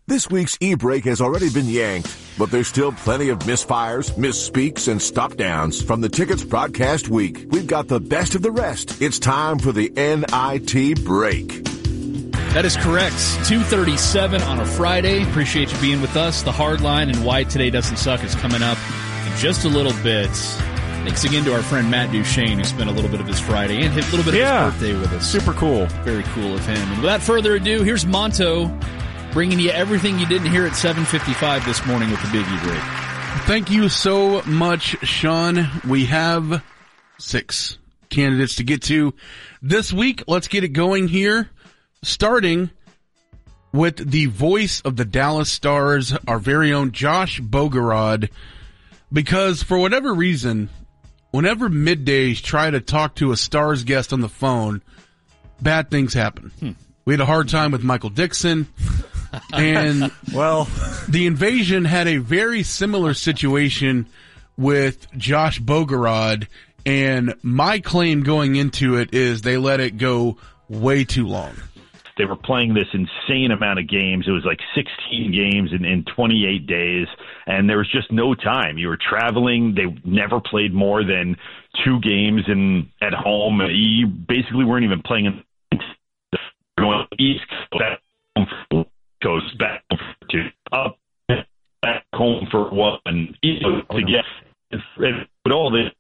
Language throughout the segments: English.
This week's e-break has already been yanked, but there's still plenty of misfires, misspeaks, and stop-downs from the Tickets broadcast week. We've got the best of the rest. It's time for the NIT break. That is correct. 2:37 on a Friday. Appreciate you being with us. The Hard Line and Why Today Doesn't Suck is coming up in just a little bit. Thanks again to our friend Matt Duchesne, who spent a little bit of his Friday and a little bit of his birthday with us. Super cool. Very cool of him. And without further ado, here's Monto bringing you everything you didn't hear at 7:55 this morning with the Big E break. Thank you so much, Sean. We have 6 candidates to get to this week. Let's get it going here, starting with the voice of the Dallas Stars, our very own Josh Bogorad, because for whatever reason, whenever middays try to talk to a Stars guest on the phone, bad things happen. We had a hard time with Michael Dixon. And, well, the Invasion had a very similar situation with Josh Bogorad, and my claim going into it is they let it go way too long. They were playing this insane amount of games. It was like 16 games in 28 days, and there was just no time. You were traveling. They never played more than 2 games at home. You basically weren't even playing going east Coast, back to up, back home for one, to get but all this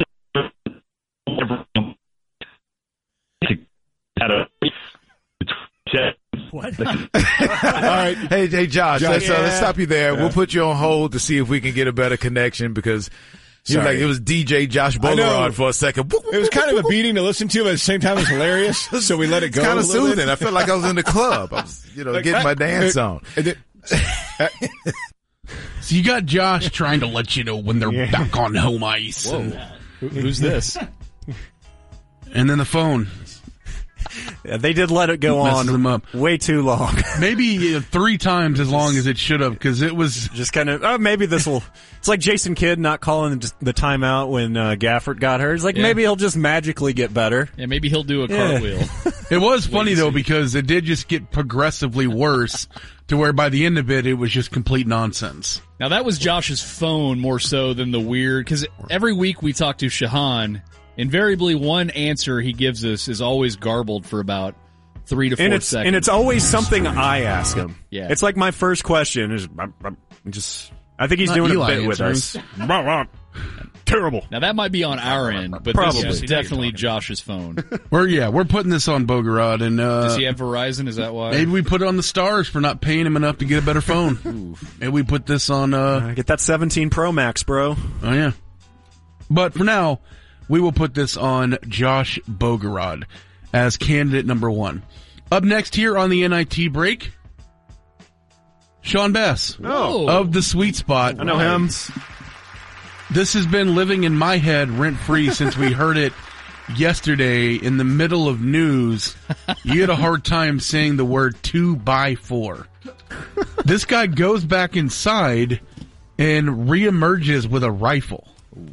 What? All right, hey, Josh. Let's stop you there. We'll put you on hold to see if we can get a better connection because. It was DJ Josh Bogorad for a second. It was kind of a beating to listen to, but at the same time it was hilarious, so we let it go. It's kind of soothing. I felt like I was in the club. I was, getting my dance on. So you got Josh trying to let you know when they're back on home ice. Who's this? And then the phone. Yeah, they did let it go on way too long. Maybe 3 times as long as it should have, because it was just kind of, maybe this will, it's like Jason Kidd not calling the timeout when Gafford got hurt. It's like, maybe he'll just magically get better. Yeah, maybe he'll do a cartwheel. It was funny, though, because it did just get progressively worse to where by the end of it, it was just complete nonsense. Now, that was Josh's phone more so than the weird, because every week we talk to Shahan. Invariably, one answer he gives us is always garbled for about 3 to 4 seconds. And it's always something I ask him. Yeah. It's like my first question is I think he's doing a bit with us. Terrible. Now, that might be on our end, but this is definitely Josh's phone. We're putting this on Bogorad. And, does he have Verizon? Is that why? Maybe we put it on the Stars for not paying him enough to get a better phone. Maybe we put this on... get that 17 Pro Max, bro. Oh, yeah. But for now... we will put this on Josh Bogorad as candidate number 1. Up next here on the NIT break, Sean Bass of The Sweet Spot. I know him. This has been living in my head rent-free since we heard it yesterday in the middle of news. You had a hard time saying the word 2x4. This guy goes back inside and reemerges with a rifle.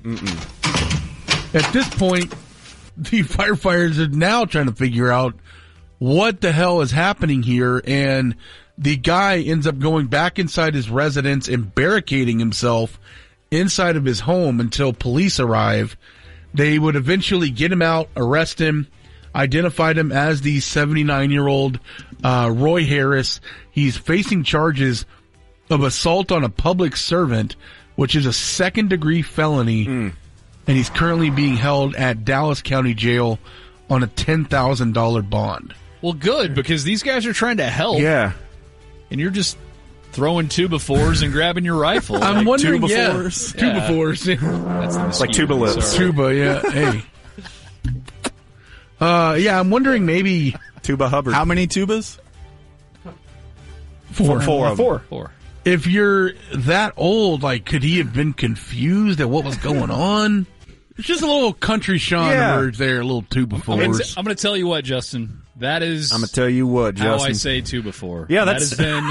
At this point, the firefighters are now trying to figure out what the hell is happening here, and the guy ends up going back inside his residence and barricading himself inside of his home until police arrive. They would eventually get him out, arrest him, identified him as the 79-year-old Roy Harris. He's facing charges of assault on a public servant, which is a second-degree felony. And he's currently being held at Dallas County Jail on a $10,000 bond. Well, good, because these guys are trying to help. Yeah. And you're just throwing 2x4s and grabbing your rifle. I'm wondering, 2x4s? 2x4s. That's the mosquito. Like tuba lips. Tuba, yeah. Hey. I'm wondering maybe... Tuba Hubbard. How many tubas? 4. 4. If you're that old, could he have been confused at what was going on? It's just a little country Sean emerged there, a little 2x4s. I'm going to tell you what, Justin. That is. I'm going to tell you what, Justin. How I say 2x4. Yeah, that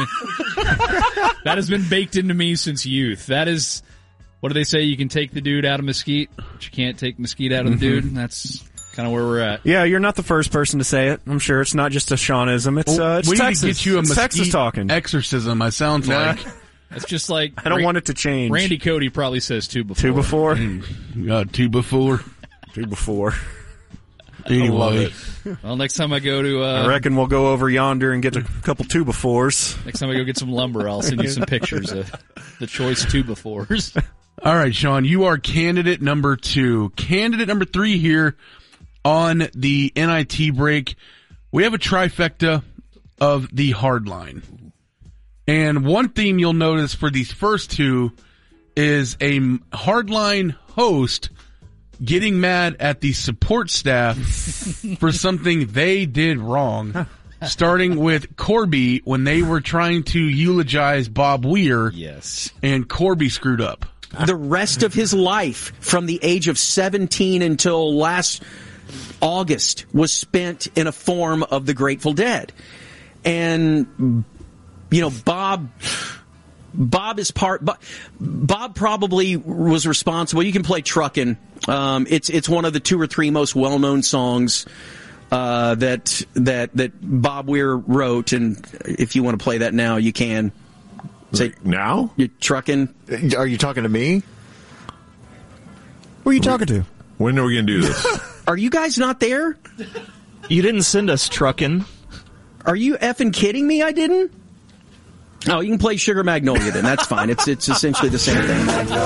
has been baked into me since youth. That is, what do they say? You can take the dude out of Mesquite, but you can't take Mesquite out of the dude. That's kind of where we're at. Yeah, you're not the first person to say it. I'm sure it's not just a Seanism. It's we Texas. need to get you a It's Texas mesquite talking. exorcism, I sounds like. It's just like I don't want it to change. Randy Cody probably says two before. Two before? Two before. Two before. Anyway. Well, next time I go to... I reckon we'll go over yonder and get a couple two befores. Next time I go get some lumber, I'll send you some pictures of the choice two befores. All right, Sean, you are candidate number 2. Candidate number 3 here on the NIT break. We have a trifecta of the hardline. And one theme you'll notice for these first two is a hardline host getting mad at the support staff for something they did wrong. Starting with Corby when they were trying to eulogize Bob Weir. Yes. And Corby screwed up. The rest of his life, from the age of 17 until last August, was spent in a form of the Grateful Dead. And, you know, Bob is Bob probably was responsible. You can play Truckin'. It's one of the 2 or 3 most well-known songs that Bob Weir wrote, and if you want to play that now, you can. Say now? You're trucking. Are you talking to me? Who are you talking to? When are we going to do this? Are you guys not there? You didn't send us trucking. Are you effing kidding me? I didn't? Oh, you can play Sugar Magnolia then. That's fine. It's essentially the same thing.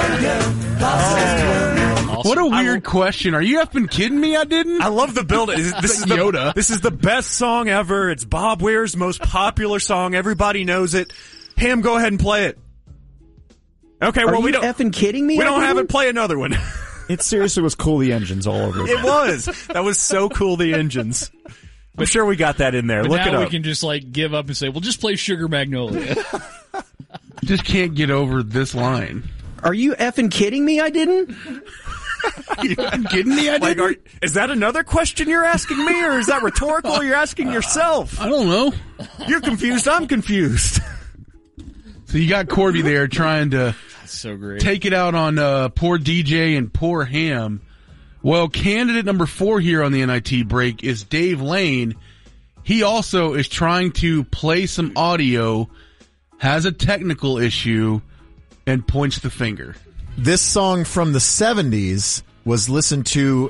What a weird question. Are you effing kidding me? I didn't? I love the build. This is Yoda. This is the best song ever. It's Bob Weir's most popular song. Everybody knows it. Ham, go ahead and play it. Okay, well, we don't effing kidding me? We don't have it. Play another one. It seriously was Cool the Engines all over. It was. That was so Cool the Engines. I'm sure we got that in there. But Look now it up. we can just like give up and say, well, just play Sugar Magnolia. Just can't get over this line. Are you effing kidding me? I didn't? You effing kidding me? I didn't? Is that another question you're asking me, or is that rhetorical? You're asking yourself. I don't know. You're confused. I'm confused. So you got Corby there trying to so great. Take it out on poor DJ and poor Ham. Well, candidate number 4 here on the NIT break is Dave Lane. He also is trying to play some audio, has a technical issue, and points the finger. This song from the 70s was listened to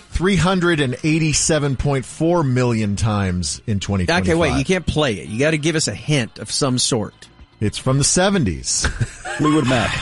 387.4 million times in 2025. Okay, wait, you can't play it. You got to give us a hint of some sort. It's from the 70s. Fleetwood Mac.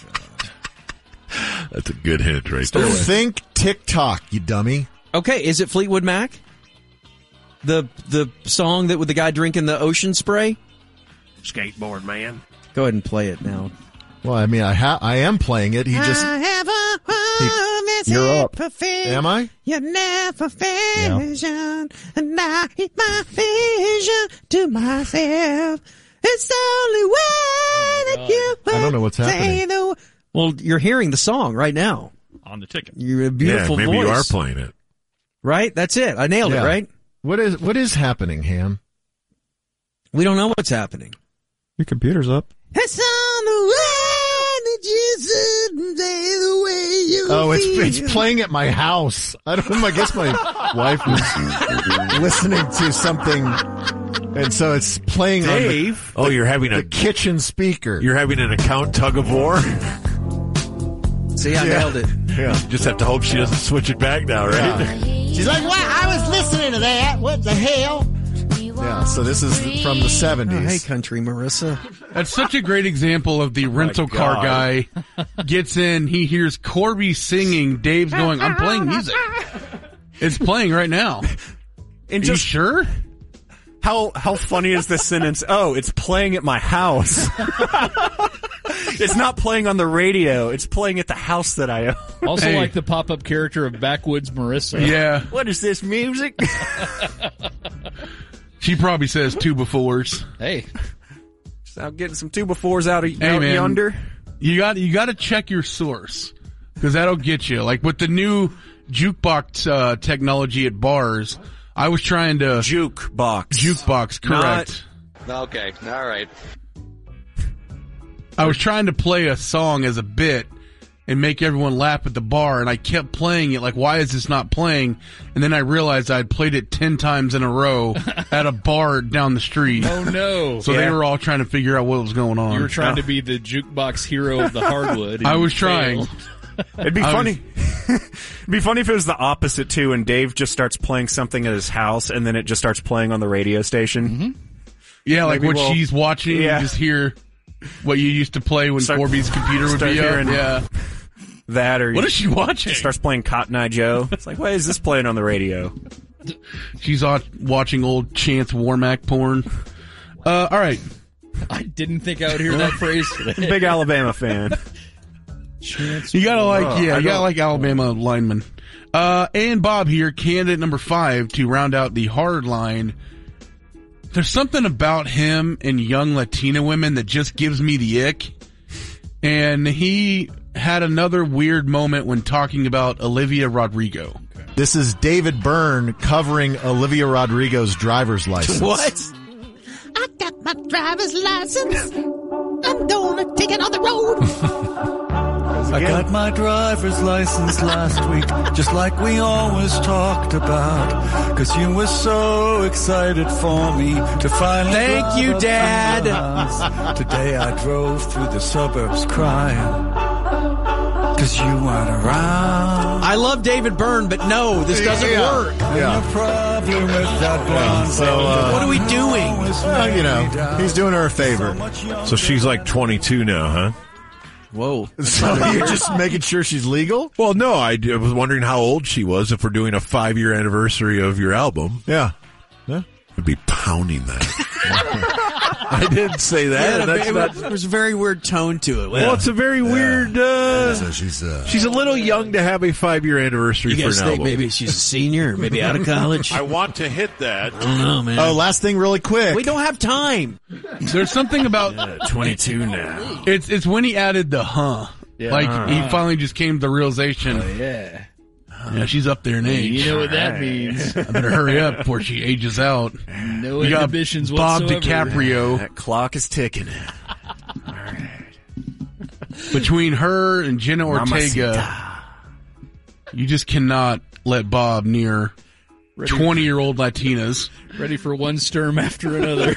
That's a good hint right there. Think TikTok, you dummy. Okay, is it Fleetwood Mac? The song that with the guy drinking the ocean spray? Skateboard man. Go ahead and play it now. Well, I mean, I am playing it. He just... You're up. Am I? You never vision, and I hit my vision to myself. It's the only way that you I don't know what's happening. Well, you're hearing the song right now. On the ticket. You're a beautiful maybe voice. you are playing it. Right? That's it. I nailed it, right? What is happening, Ham? We don't know what's happening. Your computer's up. It's on the way that you said, say the way you Oh, feel. it's playing at my house. I don't know. I guess my wife was listening to something, and so it's playing Dave? on you're having the kitchen speaker. You're having an account tug of war? See, I nailed it. Yeah. Just have to hope she doesn't switch it back now, right? She's like, wow, I was listening to that. What the hell? Yeah, so this is from the 70s. Oh, hey, country Marissa. That's such a great example of the rental car guy gets in, he hears Corby singing, Dave's going, I'm playing music. It's playing right now. And you sure? How funny is this sentence? Oh, it's playing at my house. It's not playing on the radio. It's playing at the house that I own. Also like the pop-up character of Backwoods Marissa. Yeah. What is this music? She probably says 2 befores. Hey. Just out getting some 2 befores out man, yonder. You got to check your source, because that'll get you. Like with the new jukebox technology at bars, I was trying to jukebox, correct? Okay, all right. I was trying to play a song as a bit, and make everyone laugh at the bar. And I kept playing it like, why is this not playing? And then I realized I'd played it 10 times in a row at a bar down the street. Oh no. So they were all trying to figure out what was going on. You were trying to be the jukebox hero of the hardwood. I was trying. It'd be funny. It'd be funny if it was the opposite too, and Dave just starts playing something at his house, and then it just starts playing on the radio station. Mm-hmm. Yeah, like what she's watching, you just hear what you used to play when Corby's computer would be up. Yeah, that or what is she watching? Starts playing Cotton Eye Joe. It's like, why is this playing on the radio? She's watching old Chance Warmack porn. All right. I didn't think I would hear that phrase today. Big Alabama fan. You gotta like Alabama linemen. And Bob here, candidate number 5 to round out the hard line. There's something about him and young Latina women that just gives me the ick. And he had another weird moment when talking about Olivia Rodrigo. This is David Byrne covering Olivia Rodrigo's driver's license. What? I got my driver's license. I'm gonna take it on the road. I got my driver's license last week, just like we always talked about. 'Cause you were so excited for me to finally Thank you, Dad. Today I drove through the suburbs crying. 'Cause you weren't around. I love David Byrne, but no, this doesn't work. Yeah. Problem with that blonde. So, what are we doing? Well, you know, he's doing her a favor. So she's like 22 now, huh? Whoa. So you're just making sure she's legal? Well, no, I was wondering how old she was if we're doing a 5-year anniversary of your album. Yeah. I'd be pounding that. I didn't say that. There was a very weird tone to it. Well, it's a very weird. So she's a little young to have a 5-year anniversary for an album. Maybe she's a senior, maybe out of college. I want to hit that. I don't know, man. Oh, last thing really quick. We don't have time. There's something about 22 now. It's when he added the Yeah. Like he finally just came to the realization. Yeah. Yeah, she's up there in age. You know what that means. I better hurry up before she ages out. No We got inhibitions Bob whatsoever. DiCaprio. That clock is ticking. Between her and Jenna Ortega, you just cannot let Bob near 20-year-old Latinas. Ready for one sturm after another.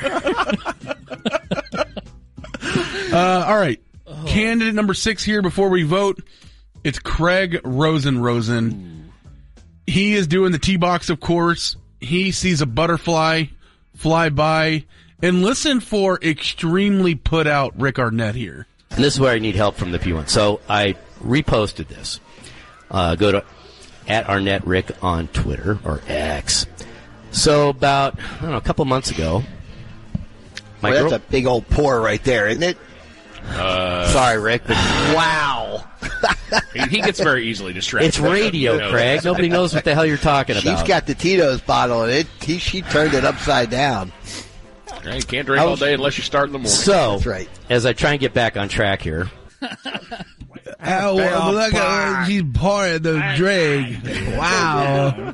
All right. Candidate number 6 here before we vote. It's Craig Rosen. He is doing the T-box, of course. He sees a butterfly fly by. And listen for extremely put out Rick Arnett here. And this is where I need help from the P1. So I reposted this. Go to @ArnettRick on Twitter, or X. So about, a couple months ago. That's a big old pour right there, isn't it? Sorry, Rick, but wow. He gets very easily distracted. It's radio, Craig. Nobody knows what the hell you're talking about. She's got the Tito's bottle, and she turned it upside down. You can't drink all day unless you start in the morning. So, that's right. As I try and get back on track here. Look at she's pouring the drink. Wow.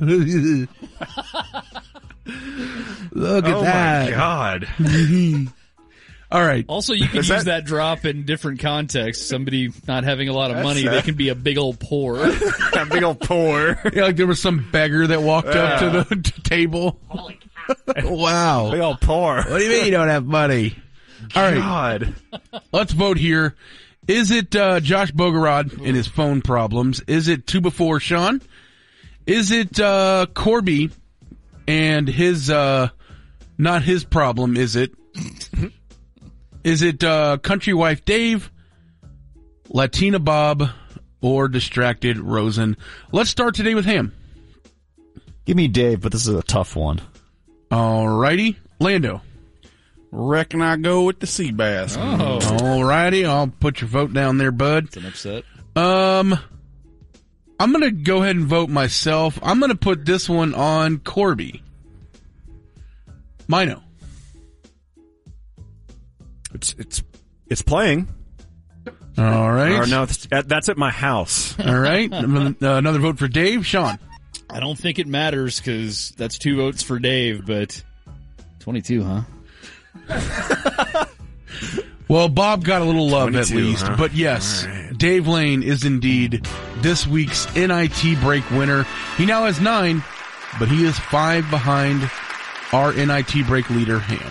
Look at that. Oh, my God. All right. Also, you can use that drop in different contexts. Somebody not having a lot of money, they can be a big old pour. A big old pour. Yeah, like there was some beggar that walked up to the table. Wow. Big old pour. What do you mean you don't have money? All right. God. Let's vote here. Is it Josh Bogorod and his phone problems? Is it 2 before Sean? Is it Corby and his not his problem, is it? Is it Country Wife Dave, Latina Bob, or Distracted Rosen? Let's start today with him. Give me Dave, but this is a tough one. All righty. Lando. Reckon I go with the sea bass. Oh. All righty. I'll put your vote down there, bud. It's an upset. I'm going to go ahead and vote myself. I'm going to put this one on Corby. Mino. It's playing. All right. Or no, that's at my house. All right. Another vote for Dave. Sean. I don't think it matters because that's 2 votes for Dave, but 22, huh? Well, Bob got a little love at least, huh? but yes, Right. Dave Lane is indeed this week's NIT break winner. He now has 9, but he is 5 behind our NIT break leader, Ham.